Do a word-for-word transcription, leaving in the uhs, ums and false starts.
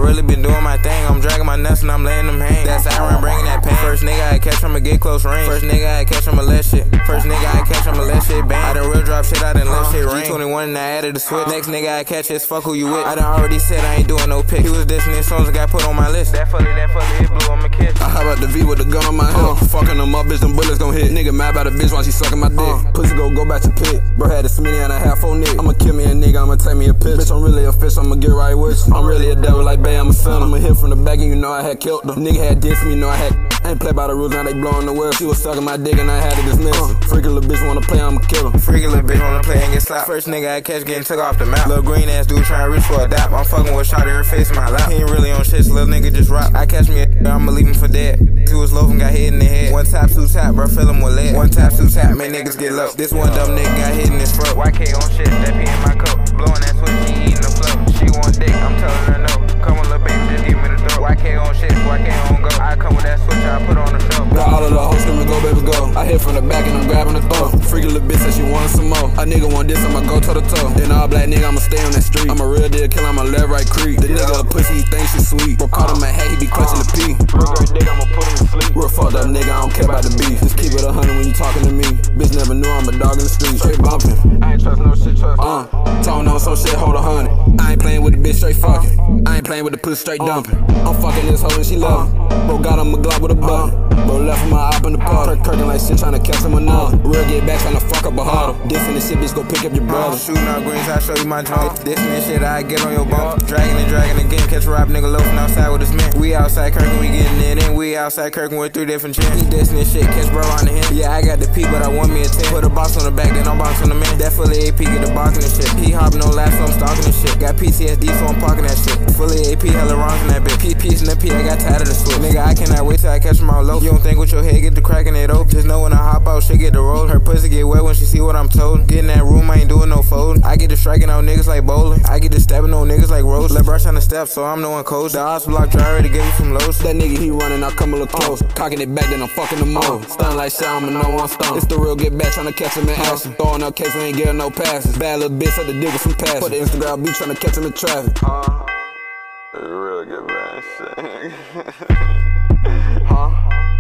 really been doing my thing. I'm dragging my nuts and I'm letting them hang. That siren bringing that pain. First nigga I catch, I'ma get close range. First nigga I catch, I'ma let shit. First nigga I catch, I'ma let shit bang. I done real drop shit, I done let shit rain. G twenty-one and I added the switch. Next nigga I catch is fuck who you with. I done already said I ain't doing no pick. He was dissing his songs and got put on my list. That fully, that fully, it blew on my kiss. I hop out the V with the gun on my hip. Uh, fucking them up, bitch, them bullets gon' hit. Nigga mad about a bitch while she sucking my dick. Uh, pussy go, go back to pit. Bro had a smitty and a half on Nick. I'ma kill me a nigga, I'ma take me a piss. Bitch, I'm really a fish, I'ma get right with you. I'm really a devil like Bay, I'm a sinner. I'ma hit from the back and you know I had killed them. Nigga had dissed me, you know I had. I ain't play by the rules, now they blowing the whistle. She was sucking my dick and I had to dismiss her. Uh, freaky little bitch wanna play, I'ma kill her. Freaky little bitch wanna play and get slapped. First nigga I catch getting took off the map. Little green ass dude trying to reach for a dap. I'm fucking with shot in her face in my lap. He ain't really on shit, so little nigga just rock. I catch me a I'ma leave him for dead. He was low and got hit in the head. One tap, two tap, bro, fill him with lead. One tap, two tap, man, niggas get low. This one dumb nigga got hit in his throat. Y K on shit, that P in my cup. Blowing that switch, she eating the flow. She want dick, I'm telling her no. Come on, little baby, just give me the throat. Y K on shit, Y K on go. I come with that switch, I put on the show. Got all of the hoes screaming, go baby go. I hit from the back and I'm grabbing the throat. Freaky little bitch said she wanted some more. A nigga want this, I'ma go toe to toe. Then all black nigga, I'ma stay on that street. I'm a real deal killer, I'm a left right creep. The nigga a pussy, he thinks she sweet. Bro caught him a hat, he be clutching the P. Real great dick, I'ma put him to sleep. Real fucked up nigga, I don't care about the beef. Just keep it a hundred when you talking to me. Bitch never knew I'm a dog in the street. Straight bumping. I ain't trust no shit, trust. Uh, talking on some shit, hold a hundred. I ain't playing with the bitch, straight fucking. I ain't playing with the pussy, straight dumping. I'm fucking this hoe and she love it. Bro got him a Glock with a button. Bro left him my op in the park. Kirkin like shit, tryna catch him another. Real get back, tryna fuck up a huddle. Different this shit, bitch, go pick up your brother. I'm shooting out greens, I show you my joint. This and shit, I get on your bump. Dragging and dragging again, catch a rap nigga loafing outside with his men. We outside Kirkin, we getting it in. We outside Kirkin with three different chins. He dissing this shit, catch bro on the hand. Yeah, I got the P, but I want me a ten. Put a box on the back, then I'm boxing the man. That fully A P, get the boxing and shit. He hopping no laps, so I'm stalking this shit. Got P T S D, so I'm parking that shit. Fully A P, hella wrongs in that bitch. P piece in the P, I got tired of the switch. Nigga, I cannot wait till I catch him all low. You don't think with your head get the cracking it open? Just know when I hop out, shit get the roll. Her pussy get wet when she see what I'm told. Get in that room, I ain't doing no folding. I get to striking out niggas like bowling. I get to stabbing on niggas like Rose. Let brush on the steps, so I'm knowing coach. The odds block driver to give me some lows. That nigga, he running, I come a little close. Cocking it back, then I'm fucking the mo. Stun like shit, I'm a no one stun. It's the real get back, tryna catch him in action. Throwing up case, we ain't getting no passes. Bad little bitch, had to dig with some passes. Put the Instagram beat, tryna catch him in traffic. Uh, it's real get back shit. Huh?